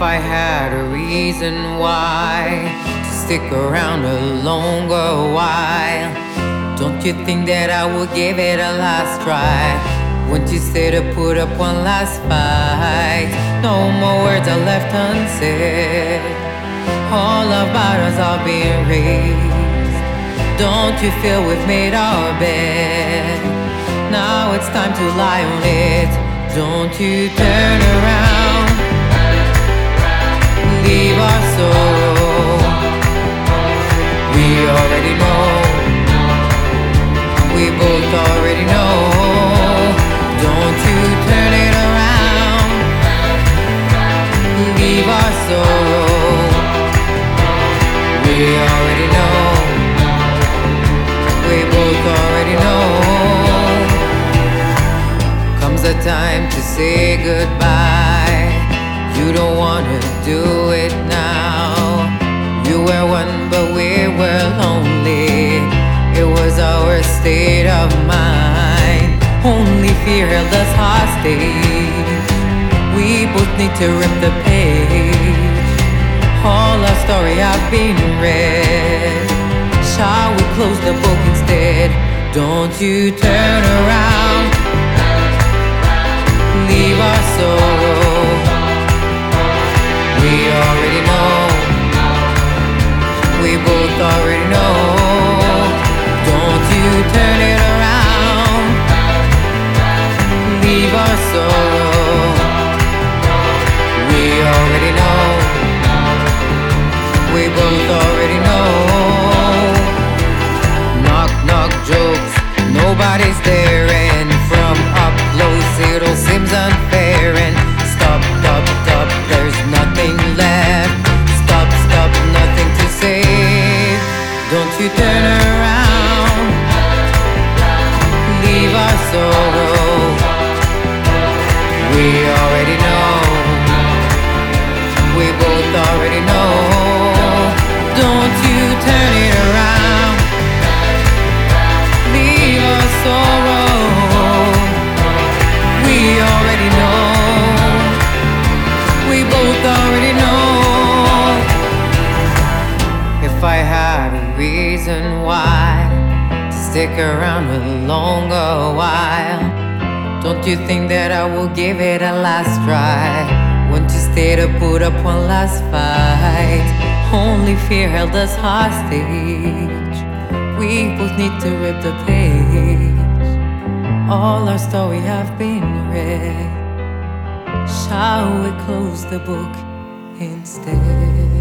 I had a reason why to stick around a longer while, don't you think that I would give it a last try? Wouldn't you say to put up one last fight? No more words are left unsaid. All our battles are being raised. Don't you feel we've made our bed? Now it's time to lie on it. Don't you turn around, leave our sorrow. We already know, we both already know. Don't you turn it around, leave our sorrow. We already know, we both already know. Comes a time to say goodbye. You don't wanna do it now. You were one but we were lonely. It was our state of mind. Only fear held us hostage. We both need to rip the page. All our story have been read. Shall we close the book instead? Don't you turn around, leave our sorrow. We already know, we both already know. Don't you turn it around, leave our sorrow. We already know, we both already know. Knock, knock jokes, nobody's there, and from up close it all seems unfair. And stop, stop, stop, there's nothing left. Stop, stop, nothing to say. Don't you turn around, leave our sorrow. We already know, we both already know. Don't you turn it around, leave our sorrow. We already know, we both already know. If I had a reason why to stick around a longer while, don't you think that I will give it a last try? Wouldn't you stay to put up one last fight? Only fear held us hostage. We both need to rip the page. All our story have been read. Shall we close the book instead?